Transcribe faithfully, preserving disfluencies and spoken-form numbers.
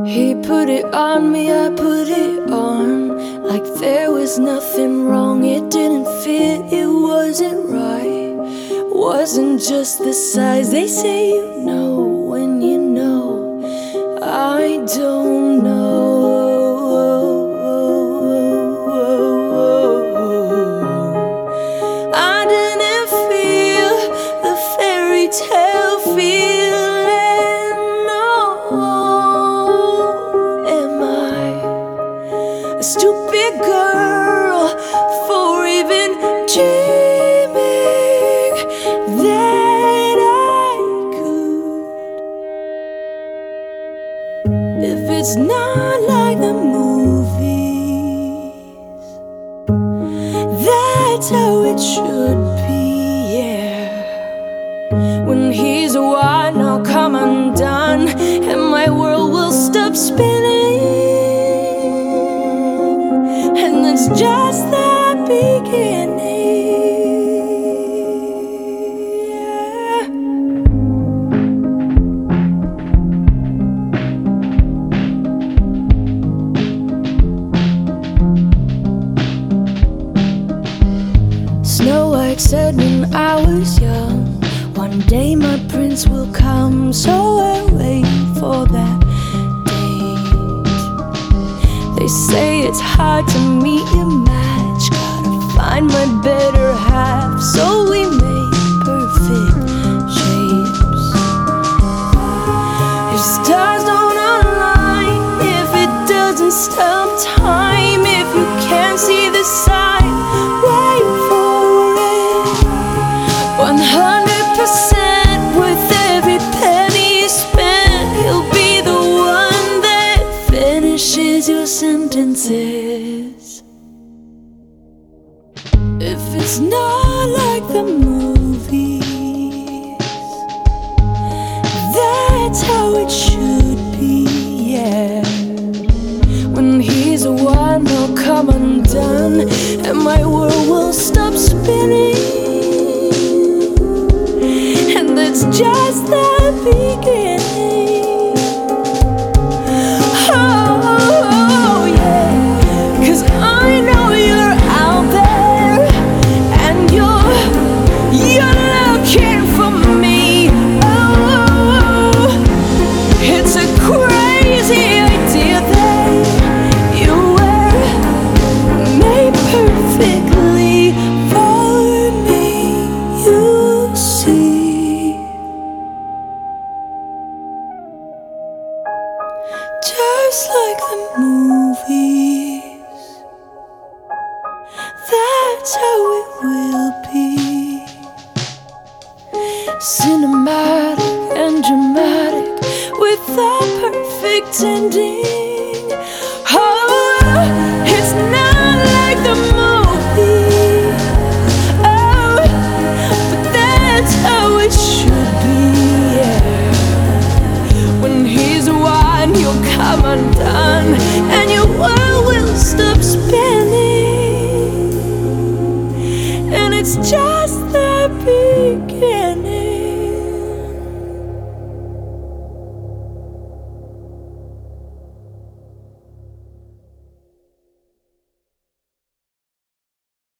He put it on me, I put it on, like there was nothing wrong. It didn't fit, it wasn't right, wasn't just the size. They say you know when you know. I don't know. I didn't feel the fairy tale feeling. No. Am I a stupid girl for even dreaming that I could? If it's not like the movies, that's how it should be, yeah. When he's a one, I'll come undone, and my world will stop spinning. And it's just the beginning, yeah. Snow White said when I was young, one day my prince will come. So I wait for that date. They say it's hard to meet your match, gotta find my better half, so we make perfect shapes. If stars don't align, if it doesn't stop time, if you can't see the sign, wait for it. One hundred percent with every penny spent, he'll be the one that finishes your sentences. If it's not like the movies, that's how it should be, yeah. When he's a one, he'll come undone, and my world will stop spinning. And that's just the beginning. Oh, yeah. 'Cause I know you're out there, and you're, you're looking for me. Oh, it's a crazy idea that you were made perfectly for me, you see. Just like the movies, that's how it will be. Cinematic and dramatic with a perfect ending. Oh, it's not like the movie. Oh, but that's how it should be, yeah. When he's one, you'll come undone, and your world will stop spinning. And it's just the beginning.